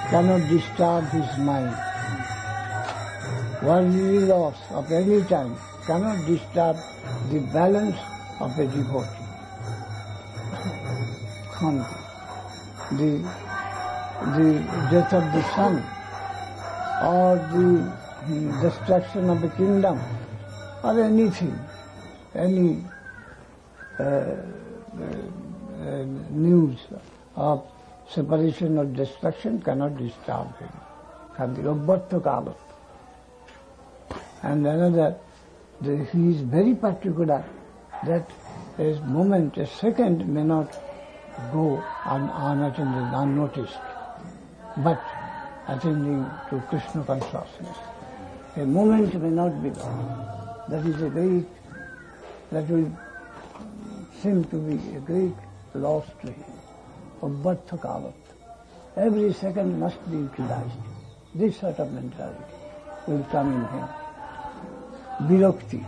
cannot disturb his mind. Worldly loss of any time cannot disturb the balance of a devotee. The death of the sun or the destruction of the kingdom or anything, any news of separation or destruction cannot disturb him. Khanti Obbartha Kalat. And another, he is very particular that a moment, a second may not go unattended, unnoticed, but attending to Krishna consciousness. A moment may not be gone. That is that will seem to be a great loss to him. Obbartha Kalat. Every second must be utilized. This sort of mentality will come in him. Virakti.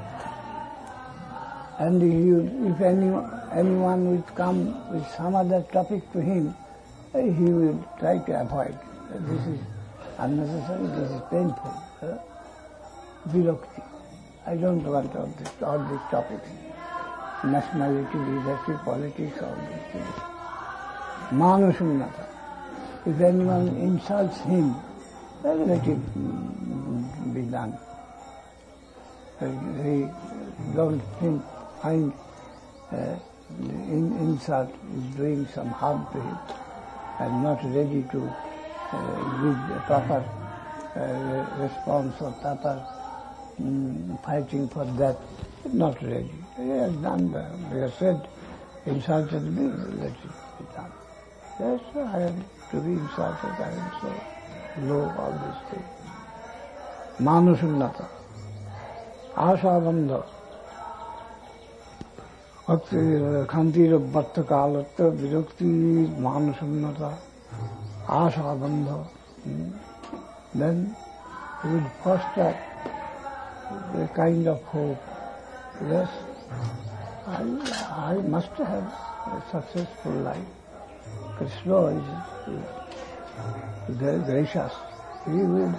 And if anyone will come with some other topic to him, he will try to avoid. This is unnecessary, this is painful. Virakti. I don't want all these topics. Nationality, leadership, politics, all these things. Manasunnata. If anyone insults him, let it be done. He don't find insult is doing some harm to him and not ready to give a proper response or proper fighting for that. Not ready. He has done that. He has said, insulted me, let it be done. Yes, I am to be insulted, I am so low, all these things. Manusunnata. Ashabandha. Khantir Obbartha Kalatta, Virakti, Manusunnata, Ashabandha. Then he will foster a kind of hope. Yes, I must have a successful life. Krishna is gracious. He will,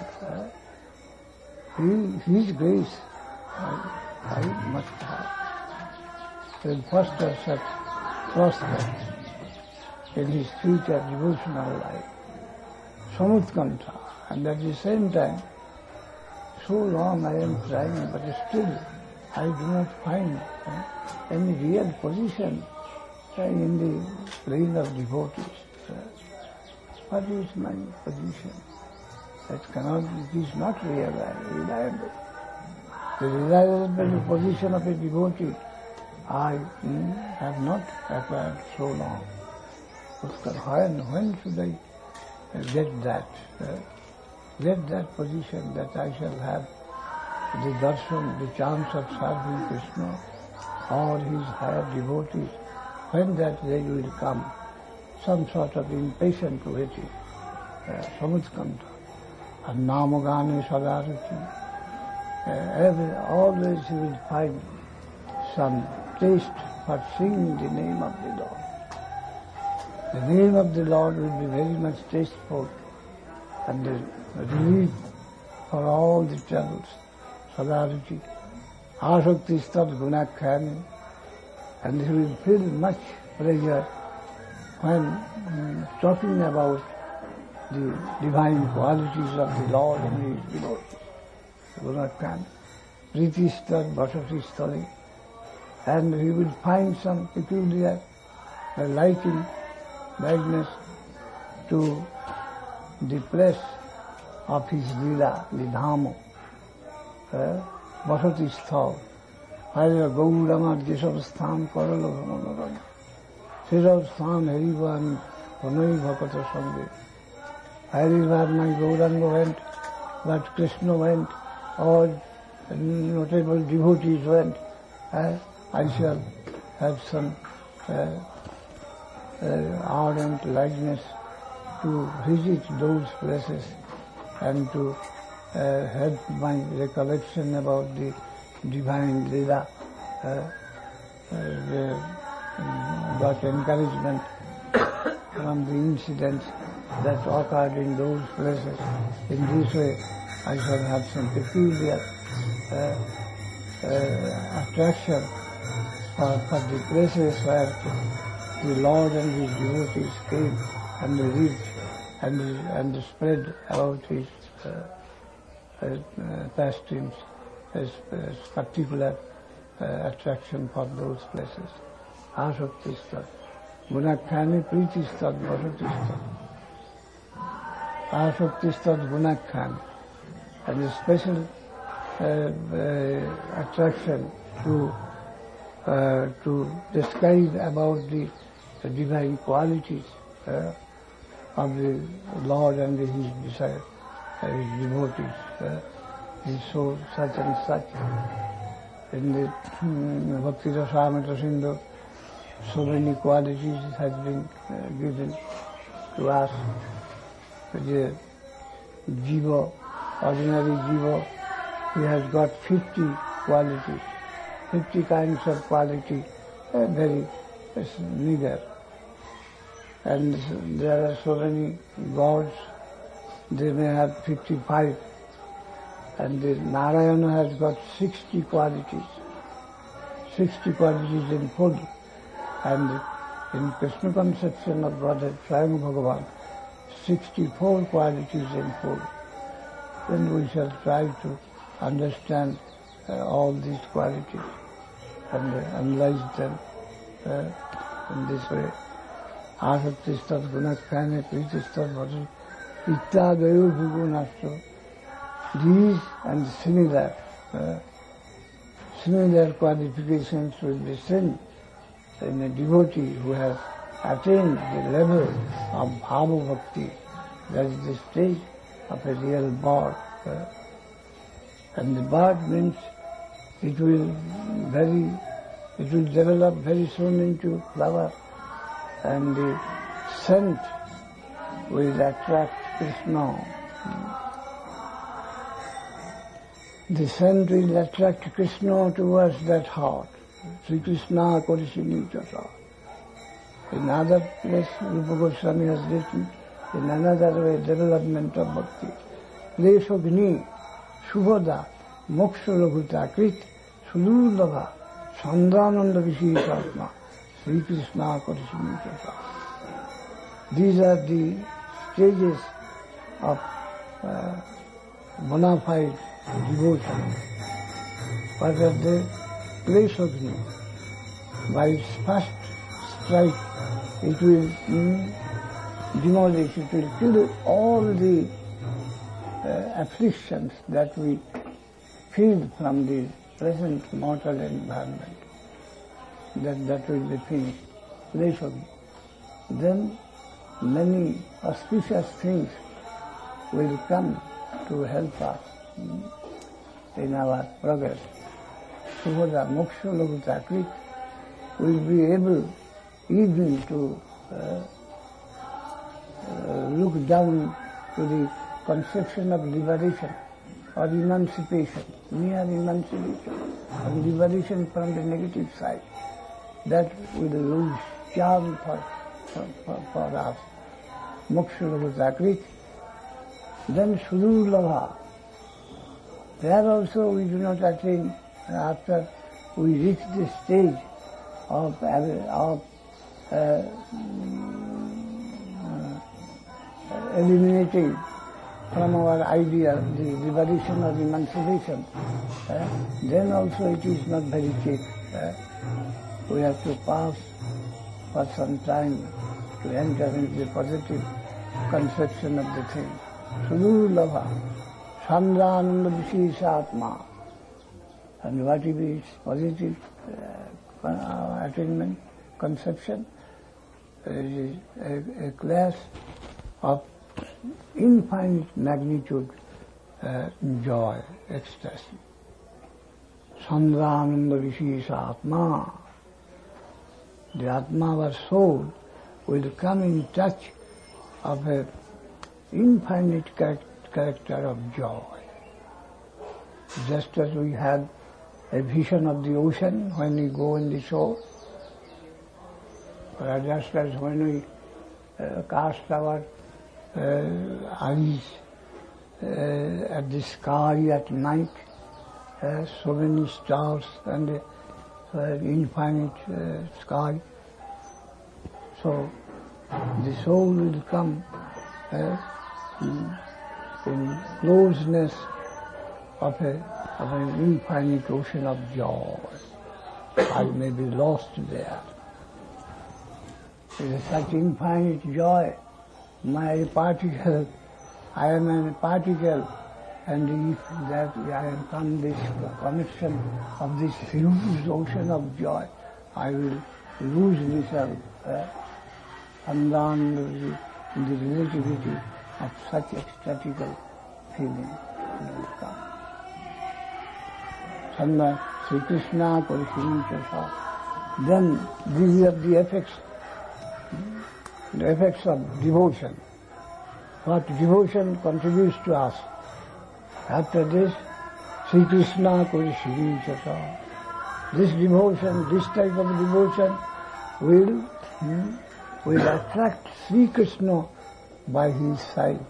his grace I must have. He will foster such prospects in his future devotional life. Samutkantha. And at the same time, so long I am trying, but still I do not find any real position in the plane of devotees. What is my position? It is not reliable. The reliable position of a devotee I have not acquired so long. When should I get that? Get that position that I shall have the darshan, the chance of serving Krishna or his higher devotees. When that day will come, some sort of impatient waiting, samutkanta, and namagane sadarati. Always you will find some taste for singing the name of the Lord. The name of the Lord will be very much tasteful and the relief for all the troubles. Sadarati, asakti stad gunakhani, and he will feel much pleasure when talking about the divine qualities of the Lord and his devotees. Gunakhani, priti stad vasati stali, and he will find some peculiar liking, likeness to the place of his lila, the dhama, Vasati Sthal, where Gaurama Jesab Sthan Karala Bhamanarama, Sirav Sthan Harivan Vanai Bhakata Sanghe. Wherever my Gauranga went, but Krishna went, all notable devotees went, I shall have some ardent likeness to visit those places and to help my recollection about the divine Leela, got encouragement from the incidents that occurred in those places. In this way, I shall have some peculiar attraction for the places where the Lord and His devotees came and lived and spread about His pastimes, as particular attraction for those places. Asaktistat, Gunakhani Pritistat, Bhasatistat. Asaktistat Gunakhani. And a special attraction to describe about the divine qualities of the Lord and His devotees. He showed such and such. In the Bhakti Rasamrita Sindhu, so many qualities have been given to us. The Jiva, ordinary Jiva, he has got 50 qualities, 50 kinds of quality, very meager. And there are so many gods, they may have 55. And the Narayana has got 60 qualities. 60 qualities in full. And in Krishna conception of Godhead, Swayam Bhagavan, 64 qualities in full. Then we shall try to understand all these qualities and analyze them in this way. Asaktistat gunakhane pritistat bhajati ittadayo bhugunastro. These and similar qualifications will be seen in a devotee who has attained the level of bhava bhakti, that is the stage of a real bud. And the bud means it will develop very soon into flower, and the scent will attract Krishna. The scent will attract Krishna towards that heart. Sri Krishna Korishini Chasa. In other place, Rupa Goswami has written, in another way, development of bhakti. Kleshogni, Shubhada, Moksha Laghuta, Krit, Sululabha, Sandhananda Visheshatma, Sri Krishna Korishini Chasa. These are the stages of bona fide devotion. What are the Kleshogni? By its first strike, it will demolish, it will kill all the afflictions that we feel from the present mortal environment. That will be finished. Kleshogni. Then many auspicious things will come to help us in our progress. Subhada Moksha Laghuta Krit will be able even to look down to the conception of liberation or emancipation, mere emancipation, or liberation from the negative side. That will lose charm for us. Moksha Laghuta Krit. Then Sudurlabha. There also we do not attain after we reach the stage of eliminating from our idea the liberation or emancipation. Then also it is not very cheap. We have to pass for some time to enter into the positive conception of the thing. Sudurlabha, Sandhananda Visheshatma. And what is its positive attainment, conception? It is a class of infinite magnitude joy, ecstasy. Sandhananda Visheshatma. The Atma, our soul, will come in touch of a infinite character of joy. Just as we have a vision of the ocean when we go on the shore, or just as when we cast our eyes at the sky at night, so many stars and infinite sky. So the soul will come in closeness of an infinite ocean of joy. I may be lost there. It is such infinite joy. My particle, I am a particle, and if that I am from this connection of this huge ocean of joy, I will lose myself undone in the relativity of such ecstatical feeling. Sanda Sri Krishna Parishimchasa. Then these are the effects of devotion. What devotion contributes to us. After this, Sri Krishna Parishimchasa. This devotion, this type of devotion will attract Sri Krishna by his side.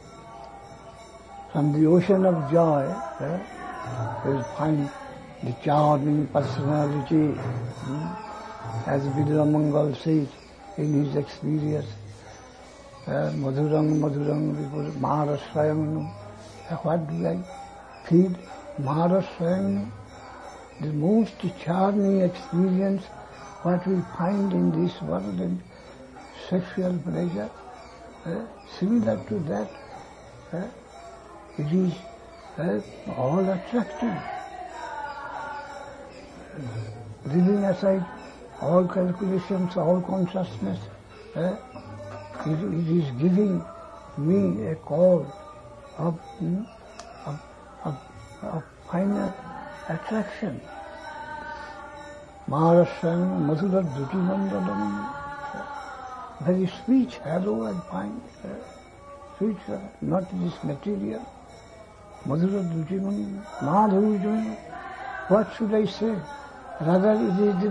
From the ocean of joy, we will find the charming personality, as Vidyamangal says in his experience. Madhurang, Madhurang, Maharaswayam. What do I feel? Maharaswayam, the most charming experience what we find in this world and sexual pleasure. Similar to that, it is all attractive. Leaving aside all calculations, all consciousness, it is giving me a call of final attraction. Maharashtra Madhura Dhuti Mandalam. Very sweet, hello and fine. Sweet, not this material. Madhura Dhuti Mandalam. Madhura, what should I say? Rather, it is the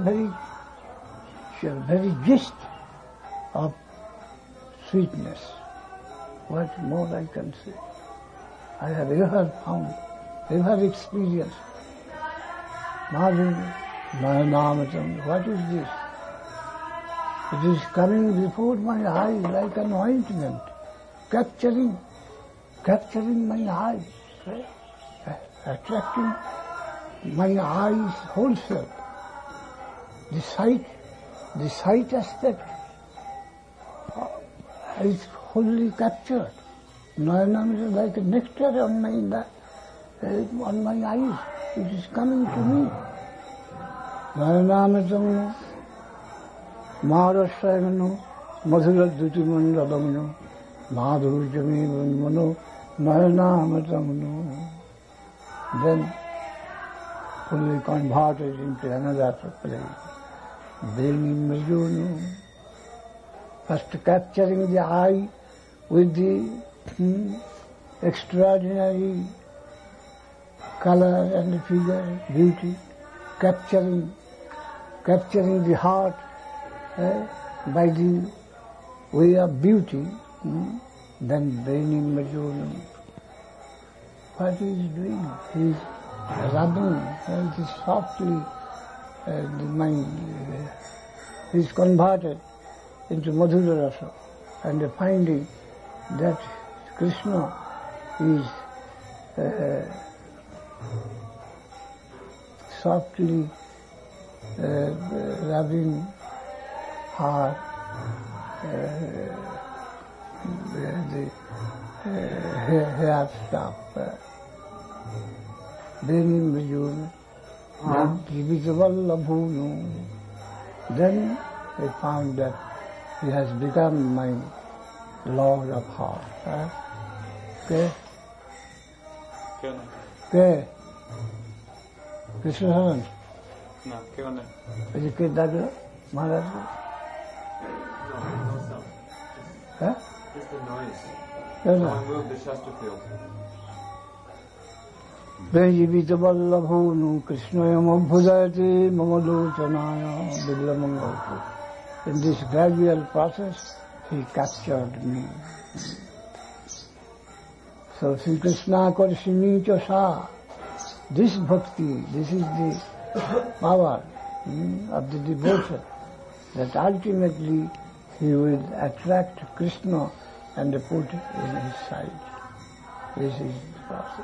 very gist of sweetness. What more I can say? I have ever found, ever experienced. Madhura, Nayanamatam, what is this? It is coming before my eyes like an ointment, capturing my eyes, attracting my eyes wholesale. The sight aspect is wholly captured. Nayanam is like a nectar on my eyes. It is coming to me. Nayanamatam, Maharashrayamano, Madhura Dhuti Mandalamano, Madhurjami Mano, Nayanamatamano. Then fully converted into another place. Bringing Majunu, first capturing the eye with the extraordinary color and figure, beauty, capturing the heart by the way of beauty, then Bringing Majunu. What he is doing? He is rubbing softly the mind. He is converted into Madhura Rasa and finding that Krishna is softly rubbing her the hair stuff. Bringing Vijuna, then I found that he has become my Lord of heart. Okay? Okay? Krishna Saran? No, ¿qué onda? Is it good that Maharaj? No sound. Huh? Just the noise. No, Someone moved the Chesterfield. Vijivitavallabhunu Krishnayamabhudayate Mamalochanaya Vidyamangal. In this gradual process, he captured me. So Sri Krishna Karshini Chasa, this bhakti, this is the power of the devotion, that ultimately he will attract Krishna and put in his side. This is the process.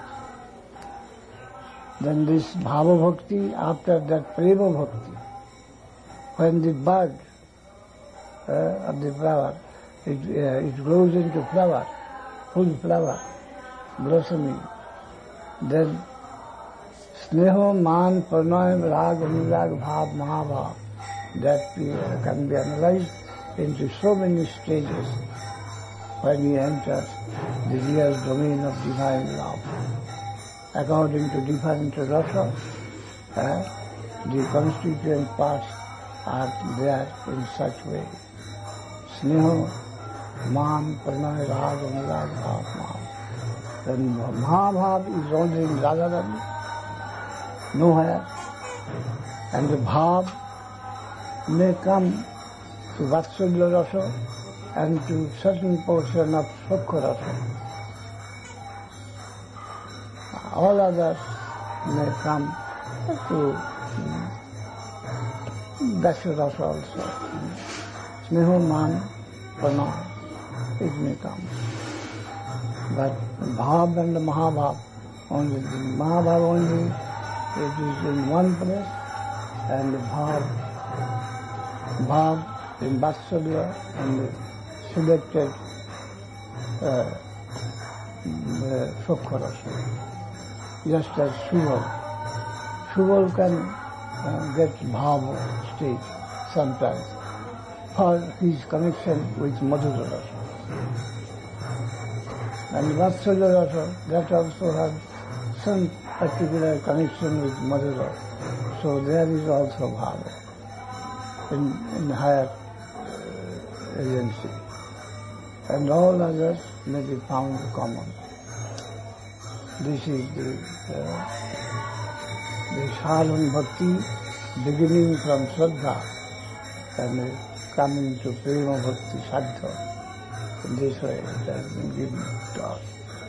Then this bhava bhakti, after that prema bhakti, when the bud of the flower, it grows into flower, full flower, blossoming, then sneha, man, pranay, rag, anurag, bhav, mahabhav, that can be analyzed into so many stages when he enters the real domain of divine love. According to different rasa, the constituent parts are there in such way. Sneha, man, pranay, rag, anurag, bhav, mahabhav. Then mahabhav is only in Radharani, nowhere. And the bhav may come to Vatsalya rasa and to certain portion of Sukha rasa. All others may come to Dasya rasa also. Sneha, man, pranay, it may come. But bhav and mahabhav only, the mahabhav only, it is in one place, and the bhav in Vatsalya and the selected Sukha rasa. Just as Shubal can get bhav stage sometimes for his connection with Madhura rasa. And Vatsalya rasa, that also has some particular connection with Madhura. So there is also bhava in higher agency. And all others may be found common. This is the sadhana bhakti beginning from Shraddha and coming to prema bhakti sadhana. In this way it has been given to us.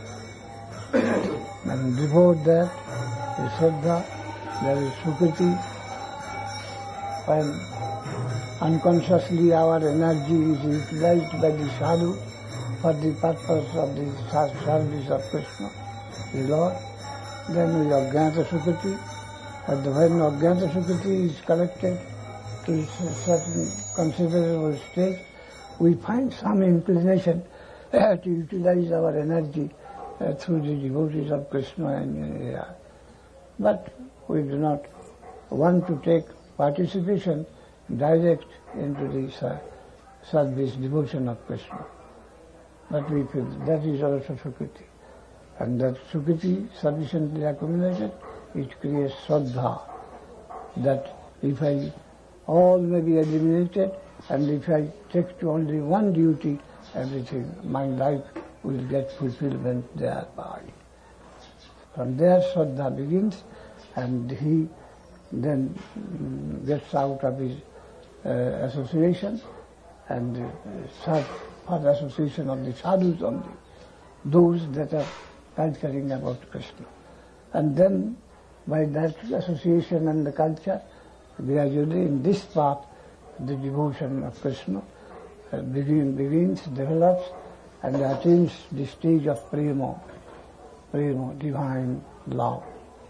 And before that, the Shraddha, there is Sukriti. When unconsciously our energy is utilized by the sadhu for the purpose of the service of Krishna, the Lord, then we have Jnata Sukriti. But when Jnata Sukriti is collected to a certain considerable stage, we find some inclination to utilize our energy through the devotees of Krishna and but we do not want to take participation direct into the service, devotion of Krishna. But we feel that is also Sukriti. And that Sukriti sufficiently accumulated, it creates Shraddha, that if all may be eliminated, and if I take to only one duty, everything, my life will get fulfillment thereby. From there Shraddha begins, and he then gets out of his association and search for the association of the sadhus only, those that are culturing about Krishna. And then by that association and the culture, gradually in this path, the devotion of Krishna begins, develops, and attains the stage of prema, divine love.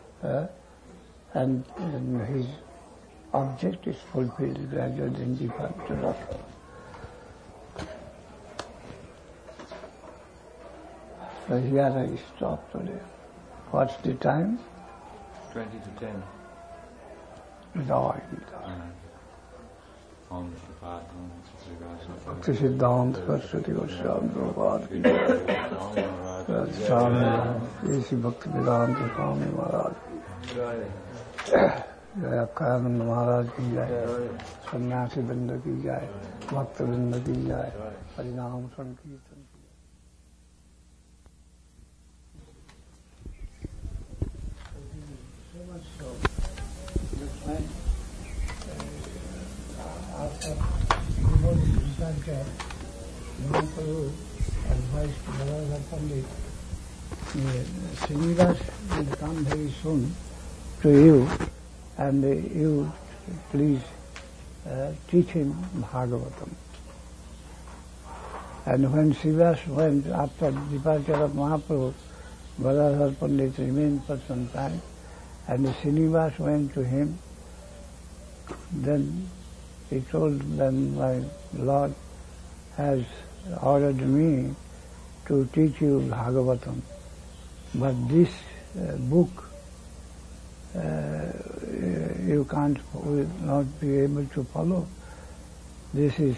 And his object is fulfilled gradually in deeper rasa. So here I stop today. What's the time? 20 to 10. Bhakti Siddhanta Saraswati Goswami Prabhupada ki jai. Swami Esi Bhakti Vedanta Swami Maharaj ki jai. Jai Akhananda Maharaj ki jai. Sannyasi Vrinda ki jai. Bhakta Vrinda ki jai. Harinam Sankirtan. So much so, that's why after Mahaprabhu advised Balaram Pandit Srinivas will come very soon to you, and you please teach him Bhagavatam. And when Srinivas went, after the departure of Mahaprabhu, Gadadhar Pandit remained for some time, and Srinivas went to him. Then he told them, my Lord has ordered me to teach you Bhagavatam, but this book you will not be able to follow. This is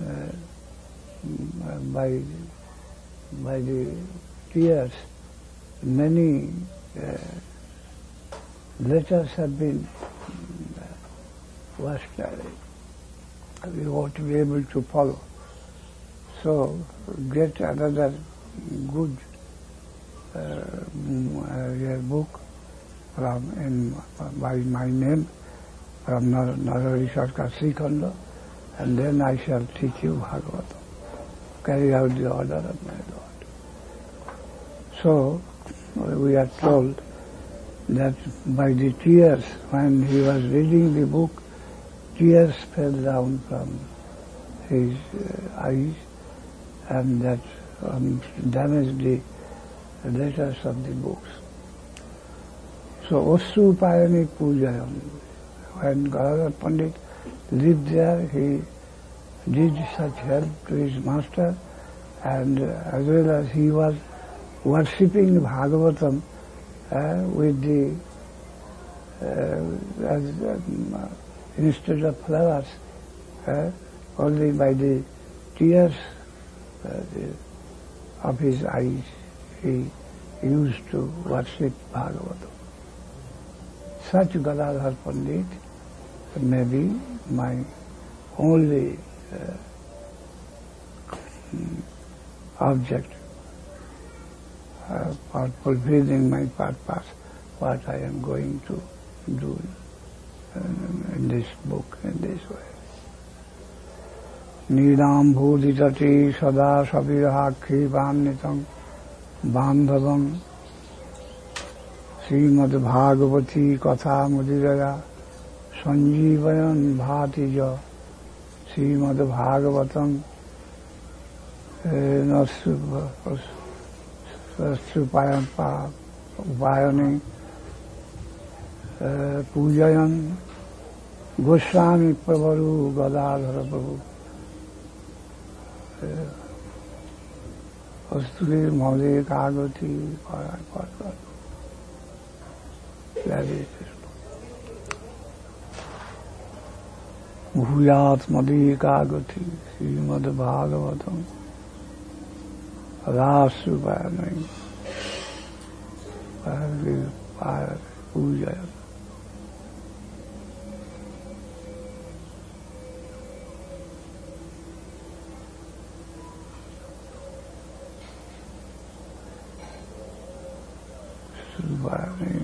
by the tears. Many letters have been washed away. We ought to be able to follow. So get another good book by my name from Narahari Sarkar Srikhanda, and then I shall teach you Bhagavatam. Carry out the order of my Lord. So we are told that by the tears, when he was reading the book, tears fell down from his eyes, and that damaged the letters of the books. So Osu Payani Pujayam. When Gadadhar Pandit lived there, he did such help to his master, and as well as he was worshipping Bhagavatam with the instead of flowers, only by the tears of his eyes he used to worship Bhagavatam. Such Gadadhar Pandit may be my only object for fulfilling my purpose, what I am going to do in this book, in this way. Nidam bhuditati sada savirahakhi vannitam bandhavam Srimad Bhagavati Katha Mudiraya Sanjeevayan Bhatija Srimad Bhagavatam Upayani Pujayan Goswami Prabhu Gadadhara Prabhu Asturi Maude Kagati Parapata. Bhuyat Madhikagati Srimad Bhagavatam Rasupayanai Pujaya. Supayanai.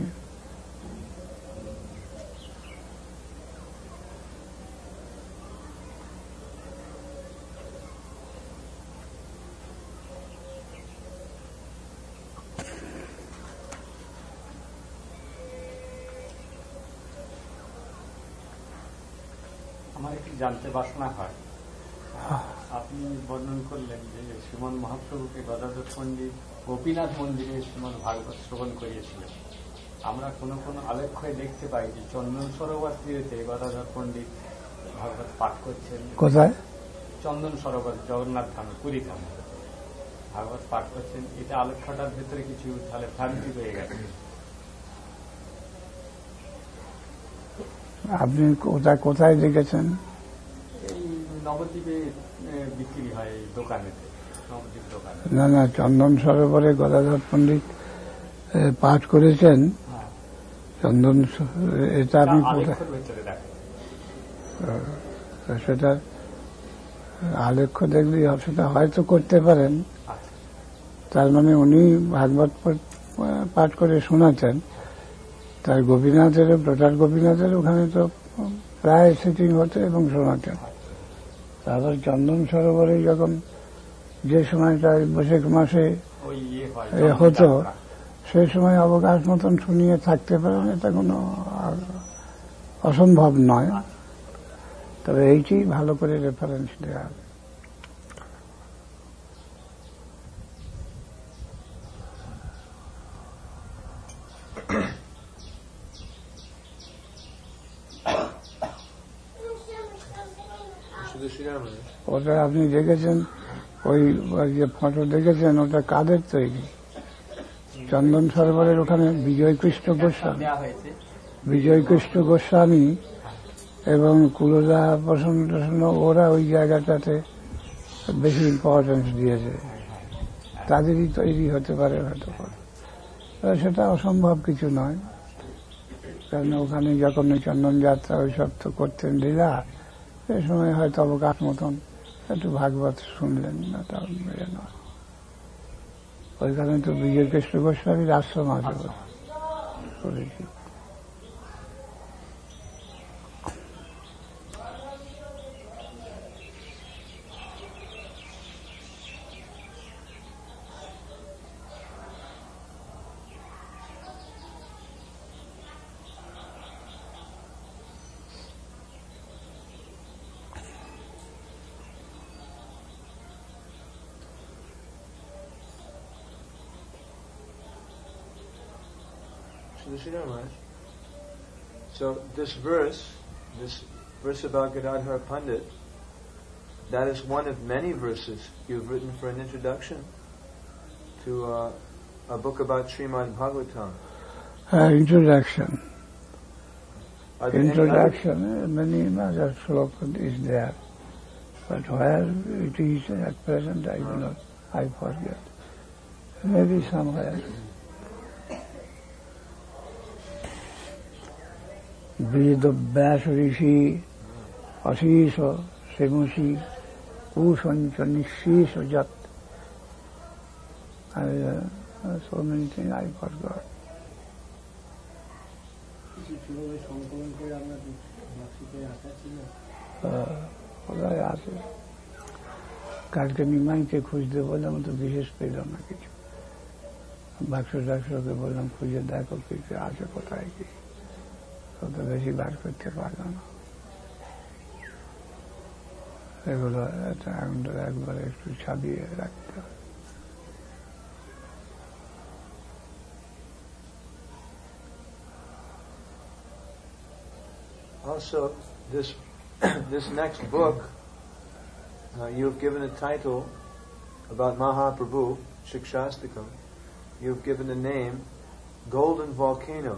আমার একটু জানতে বাসনা হয়, আপনি বর্ণন করলেন যে শ্রীমন মহাপ্রভুকে গদাধর পণ্ডিত গোপীনাথ মন্দিরে শ্রীমন ভাগবত শ্রবণ করিয়েছিলেন। আমরা কোনো কোনো আলেখ্যে দেখতে পাই যে চন্দন সরোবর তীরেতে গদাধর পণ্ডিত ভাগবত পাঠ করছেন। কোথায়? চন্দন সরোবর, জগন্নাথ ধামে, পুরী ধামে ভাগবত পাঠ করছেন। এটা আলেখ্যটার ভেতরে কিছু তাহলে ভ্রান্তি হয়ে গেছে। আপনি কোথায় দেখেছেন? এই নবদ্বীপে বিক্রি হয় দোকানেতে, নবদ্বীপ দোকানে। না না, চন্দন সরোবরে গদাধর পণ্ডিত পাঠ করেছেন। চন্দন এটা আপনি সেটা আলেখ্য দেখলে সেটা হয়তো করতে পারেন। তার মানে উনি ভাগবত পাঠ করে শোনাতেন। তার গোপীনাথেরও, টোটাল গোপীনাথের ওখানে তো প্রায় সিটিং হতো এবং শোনাতেন। তারপর চন্দন সরোবরে যখন যে সময়টা বৈশাখ মাসে হতো, সেই সময় অবকাশ মতন শুনিয়ে থাকতে পারেন, এটা কোনো অসম্ভব নয়। তবে এইটি ভালো করে রেফারেন্স দেওয়া। ওটা আপনি দেখেছেন, ওই যে ফটো দেখেছেন, ওটা কাদের তৈরি? চন্দন সরোবরের ওখানে বিজয় কৃষ্ণ গোস্বামী এবং কুলদা প্রসন্ন, ওরা ওই জায়গাটাতে বেশি ইম্পর্টেন্স দিয়েছে। তাদেরই তৈরি হতে পারে হয়তো, সেটা অসম্ভব কিছু নয়। কারণ ওখানে যখন চন্দন যাত্রা ওইসব তো করতেন লীলা, সে সময় হয়তো অবকাশ মতন একটু ভাগবত শুনলেন না, তার মেয়ে নয়। ওইখানে তো বিজয় কৃষ্ণ গোস্বামীর আশ্রম আছে করেছি। So this verse about Gadadhar Pandit, that is one of many verses you've written for an introduction to a book about Srimad Bhagavatam. Introduction. Many other slokas is there, but where it is at present, I do not, I forget. Maybe somewhere. বেদ ব্যাস ঋষি অশীষ শ্রেমসী কুসঞ্চ নিঃশেষ যত, so many things I forgot. কোথায় আছে? কালকে নিমাইকে খুঁজতে বললাম, তো বিশেষ পেল না কিছু। বাক্স ডাক্সকে বললাম খুঁজে দেখো কিছু আছে কোথায় কি, তত বেশি বার করতে পারল না। এগুলো একবার একটু ছাপিয়ে রাখতে হবে। Also, this next book, you've given a title about Mahaprabhu, Shikshastakam. You've given the name Golden Volcano.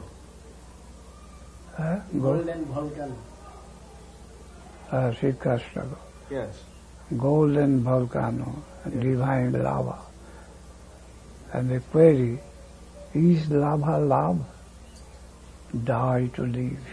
Golden volcano. Shikshastakam. Yes. Golden volcano, divine lava. And the query, is lava love? Die to live.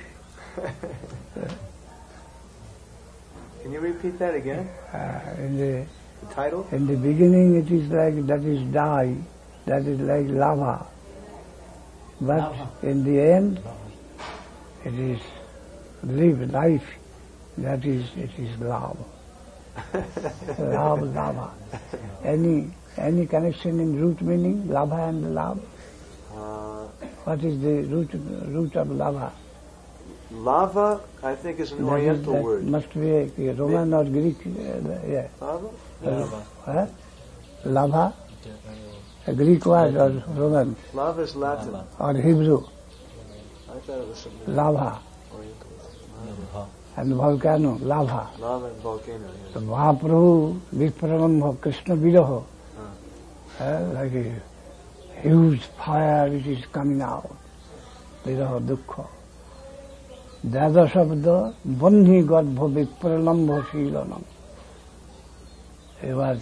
Can you repeat that again? In the title? In the beginning it is like, that is die, that is like lava. But in the end, it is live life, that is, it is love. Love, lava. Any connection in root meaning, lava and love? What is the root of lava? Lava, I think, is an Oriental word. Must be a Roman or Greek. Yeah. Lava? Lava? A Greek word or Roman? Lava is Latin. Or Hebrew? I thought it was something. Lava. Oriental. And volcano, lava. Lava and volcano, yes. So Mahaprabhu, Viprarambha, Krishna Viroha, like a huge fire which is coming out. Viroha Dukkha. Dada Shabda, Bandhi Garbha Vipralambha Shilanam. He was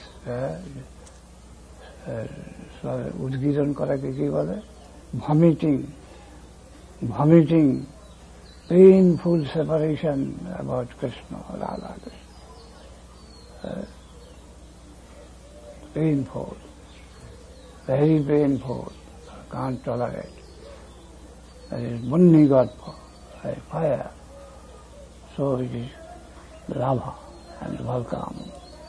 Udgiran Korake ki bole, vomiting, painful separation about Krishna, Radha Krishna. Painful, very painful, can't tolerate. That is Bandhi Garbha. Fire. So it is lava and volcano.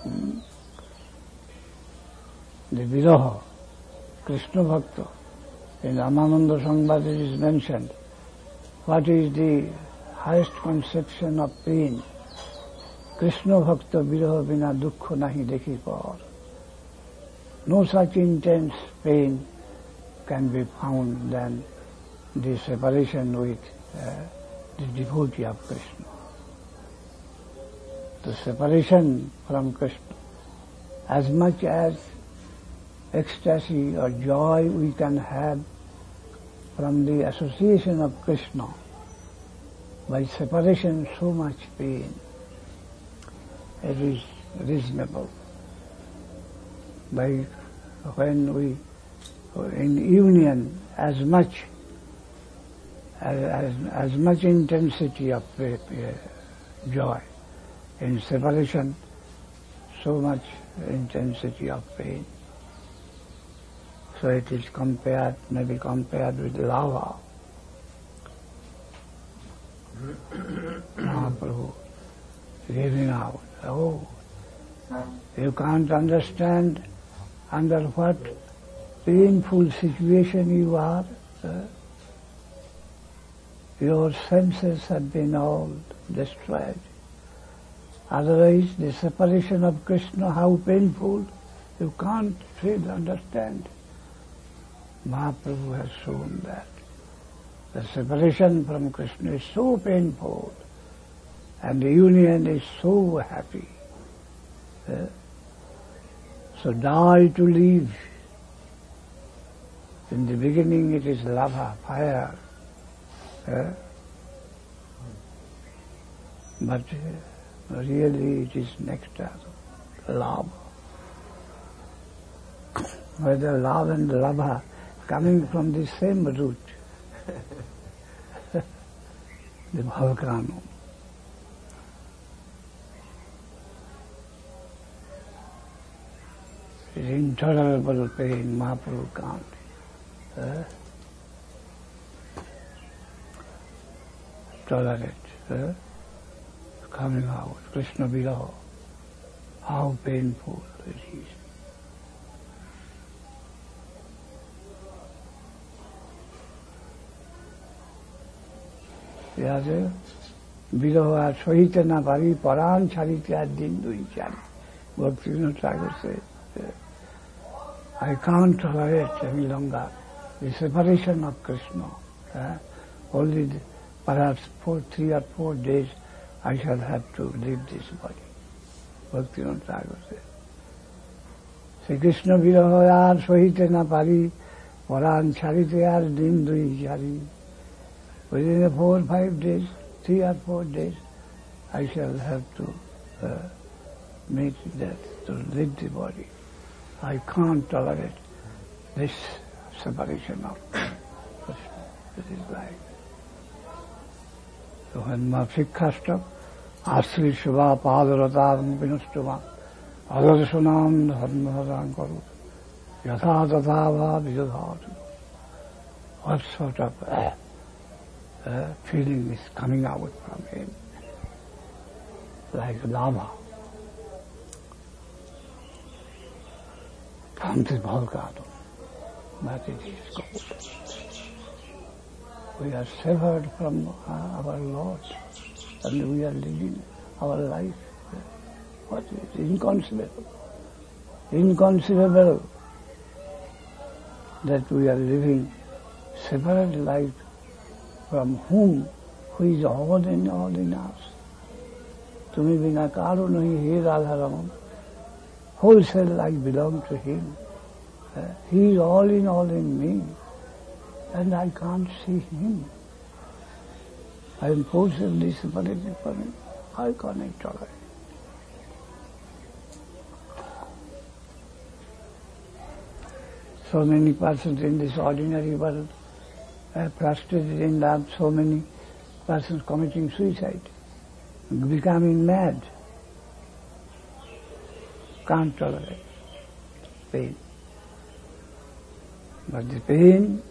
The Viroha, Krishna Bhakta, In Ramananda Samvad it is mentioned, what is the highest conception of pain? Krishna Bhakta Viraha Bina Dukkha Nahi Dekhi Par. No such intense pain can be found than the separation with the devotee of Krishna. The separation from Krishna, as much as ecstasy or joy we can have from the association of Krishna, by separation so much pain, it is reasonable. By when we, in union, as much intensity of joy. In separation, so much intensity of pain. So it is compared, maybe compared with lava. Mahaprabhu giving out, oh, you can't understand under what painful situation you are. Your senses have been all destroyed. Otherwise, the separation of Krishna, how painful, you can't really understand. Mahaprabhu has shown that. The separation from Krishna is so painful, and the union is so happy. So die to live. In the beginning it is lava, fire. But really it is nectar, love. Whether love and lava coming from the same root, the volcano. It is intolerable pain, Mahaprabhu can't tolerate. Coming out, Krishna Viraha, how painful it is. Yade Viraha Sohite na pari paran charite ad din dui chari. Bhaktivinoda Thakur said, I can't tolerate any longer the separation of Krishna. Only perhaps 3 or 4 days I shall have to leave this body. Bhaktivinoda Thakur said. Sri Krishna Viraha ar sohite na pari paran charite ar din dui chari. Within 4 or 5 days, 3 or 4 days, I shall have to meet death, to leave the body. I can't tolerate this separation of Krishna. It is like. So when Mafikashta, Asri Shiva Padaratam Vinustuma, Adarsunam Dharmaharan Karu, Yatha Tatava Vijadhatu. What sort of feeling is coming out from him? Like lava from the volcano. But it is cold. We are severed from our Lord, and we are living our life. What is it? Inconceivable. Inconceivable that we are living separate life from whom, who is all in us. Tumi bina karo nahi he Radha Raman. Wholesale life belongs to him. He is all in me. And I can't see him. I am forcibly separated from him. How can I tolerate? So many persons in this ordinary world are frustrated in love, so many persons committing suicide, becoming mad. Can't tolerate pain. But the pain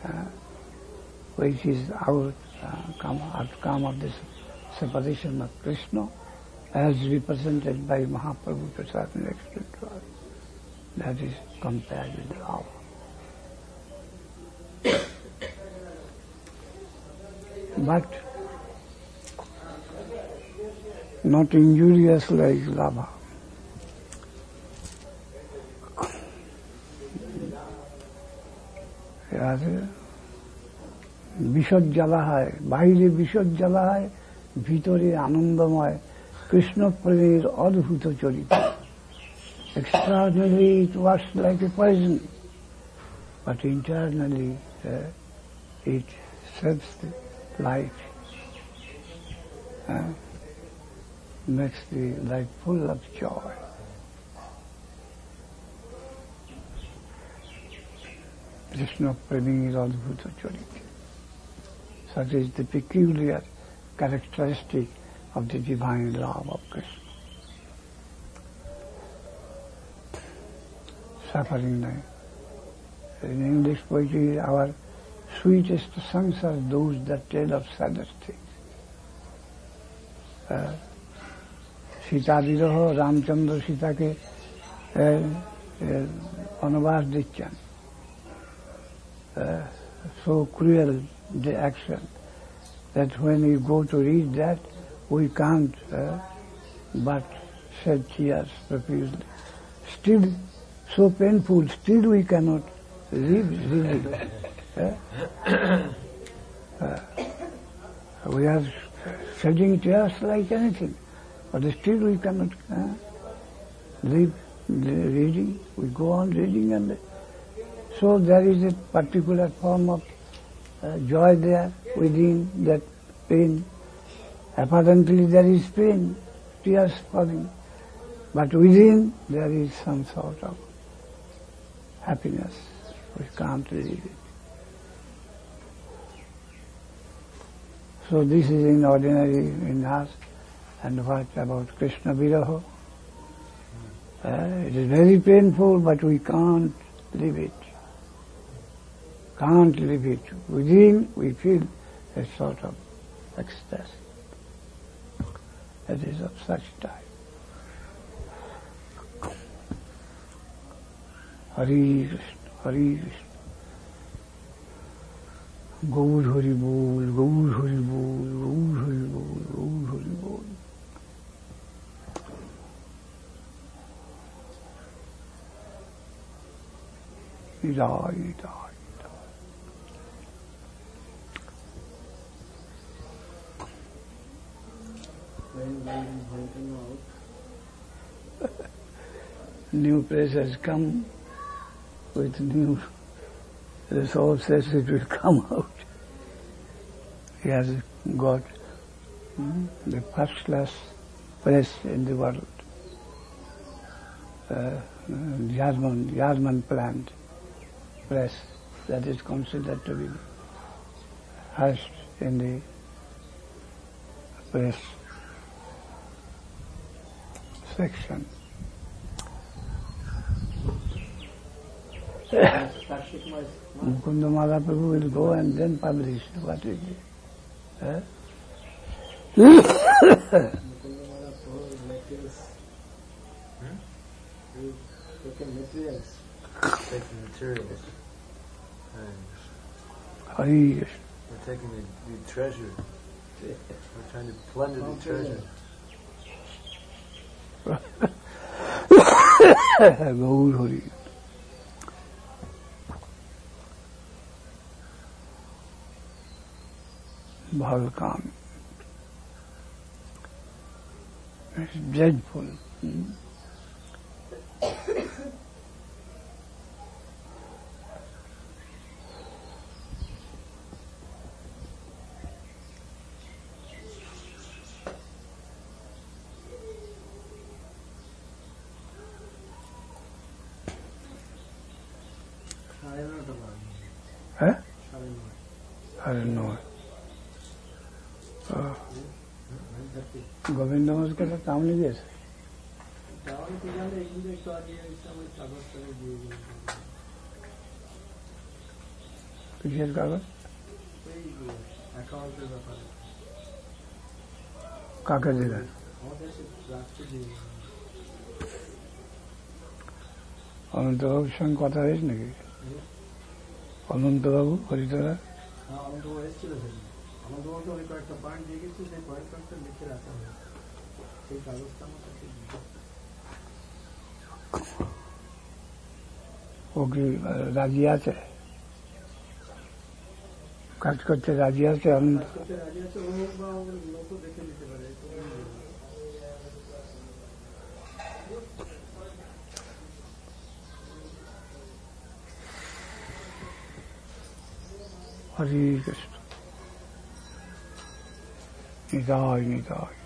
which is outcome of this separation of Krishna, as represented by Mahaprabhu to a certain extent, that is compared with love. but not injurious like lava. বিষদ জ্বালা হয়, বাইরে বিষদ জ্বালা হয়, ভিতরে আনন্দময় কৃষ্ণ প্রেমের অদ্ভুত চরিত্র। Externally it works like a poison, but internally it saves the life, makes the life full of joy. Krishna Premir Adbhuta Charita. Such is the peculiar characteristic of the divine love of Krishna. Suffering now. In English poetry, our sweetest songs are those that tell of saddest things. Sita বিরহ, রামচন্দ্র সীতাকে বনবাস দিচ্ছেন। So cruel the action that when we go to read that, we can't but shed tears profusely. Still so painful, still we cannot live really. We are shedding tears like anything, but still we cannot live reading. We go on reading, and so there is a particular form of joy there within that pain. Apparently there is pain, tears falling, but within there is some sort of happiness. We can't read it. So this is in ordinary in us. And what about Krishna Viraha? It is very painful, but we can't live it. Can't live it. Within we feel a sort of ecstasy. That is of such type. Hari Krishna, Hari Krishna. Gaur Hari Bol, Gaur Hari Bol, Gaur Hari Bol, Gaur Hari Bol. Idai, Idai. New press has come with new resources, it will come out. He has got the first class press in the world. German plant press that is considered to be highest in the press section. Mukunda Mahaprabhu will go and then publish what is it. Taking materials. Hari We're taking the treasure. We're trying to plunder the treasure. Gaur Hari. Bhalkan. It's dreadful. I don't know. Govinda মস্কর কাম লিখেছে কিসের কাগজ কাকে দিলেন অনন্তবাবুর সঙ্গে কথা হয়েছে নাকি অনন্তবাবু হরিতরা আমাদের মধ্যে অনেক কয়েকটা পয়েন্ট দিয়ে গেছি, সেই পয়েন্টটা লিখে রাখা হয়, সেই কাগজটা আমার কাছে ও কি রাজি আছে? কাজ করতে রাজি আছে? আমি রাজি আছে, ও বা ওর লোকও দেখে দিতে পারে। হরে কৃষ্ণ। নিতাই নিতাই।